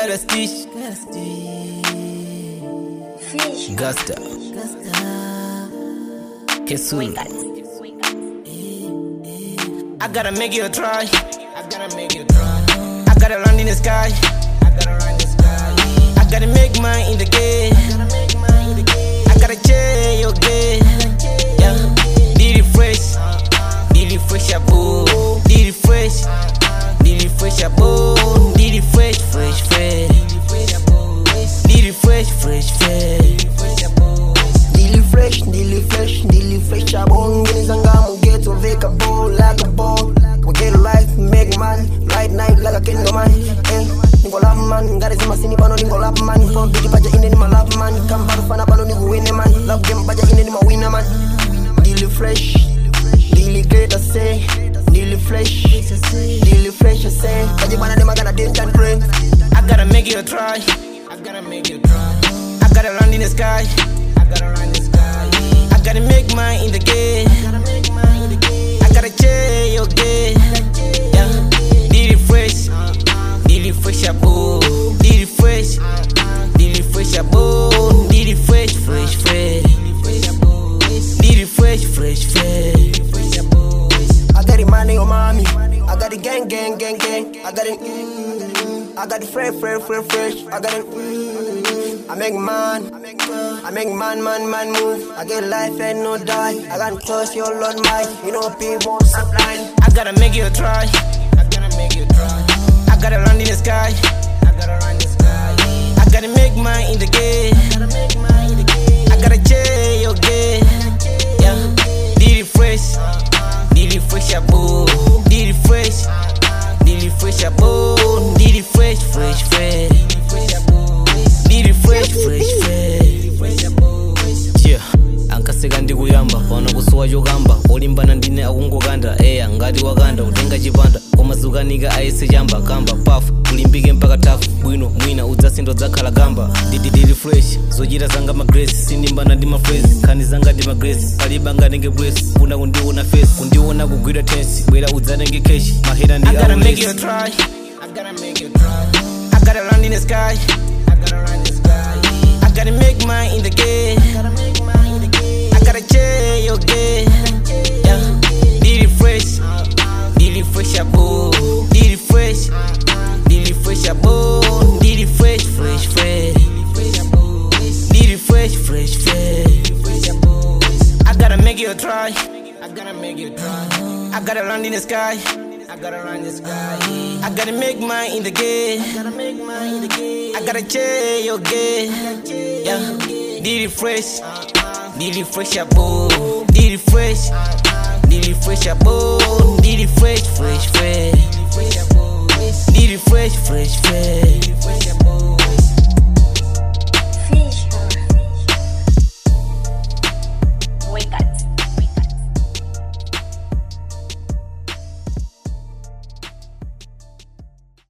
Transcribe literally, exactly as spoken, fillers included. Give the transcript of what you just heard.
gotta stitch, gotta stitch. Gusta, Kesui. I gotta make you try. I gotta make you try. I gotta land in the sky. I gotta land in the sky. I gotta make mine in the game. I gotta change your game. Yeah, did it fresh, did it fresh, boo. Did it fresh, did it fresh, boo. Did it fresh, fresh, fresh. Did it fresh, fresh, fresh. Did it fresh, did it fresh, did it fresh, boo. Get zanga, get to make a ball like a ball. We get a life, make man, light night like a kingdom man. Eh, Nicola man, got his machine, pano Nicola man. From Big Baja in any man, love man. Come back for a pano, you win a man. Love game, Baja in any man, win a man. Dilly fresh, dilly great, I say. Dilly fresh, dilly fresh, I say. Baja man, I'm gonna dance and pray. I gotta make you try. I gotta make you try. I gotta land in the sky. I gotta land in the sky. I gotta make mine in the game. I gotta change your game. Yeah, did it fresh, did it fresh, boo. Did it fresh, did it fresh, boo. Did it fresh, fresh, fresh. Did it fresh, fresh, fresh. I got the money on mommy. I got the gang, gang, gang, gang. I got it. Mm, I got the fresh, fresh, fresh, fresh. I got it. Mm, I make man. I make man, man, man move. I get life and no die. I got trust your Lord mine. You know people supply. I gotta make you try. I gotta make you try. I gotta land in the sky. I gotta land in the sky. I gotta make mine in the game. I gotta change your game. Yeah, did it fresh, did it fresh, boo. Did it fresh, did it fresh, boo. Did it fresh, fresh, fresh. Did it fresh, fresh, fresh. Yeah, ankaseka ndikuyamba pano kusuwa chokamba olimbana ndine akungokanda eya ngati wakanda kutenga chipanda komazukanika ayese chamba kamba pafu ulimbike mpaka tafu bwino mwina udzasindo dzakhala gamba dididiri fresh zochita zanga magresi sindimbana ndi mafrezi khani zanga ndi magresi paliba ngatenge bwesi funa kundiona face kundiona kugwira tensi bwera udzatenge keshi mahera ndi I gotta make you try. I gotta make you try. I gotta land in the sky. I gotta land in the sky. I gotta make mine in the game. I gotta change your game. Yeah, did it fresh, did it fresh, boo. Did it fresh, did it fresh, boo. Did it fresh, fresh, fresh. Did it fresh, fresh, fresh. I gotta make you try. I gotta make you try. I gotta land in the sky. I gotta land in the sky. I gotta make mine in the game. I gotta make mine in the game. I gotta change your game. Yeah, did it fresh, did it fresh, boo. Did it fresh, did it fresh, boo. Did it fresh, fresh, fresh. Did it fresh, fresh, fresh.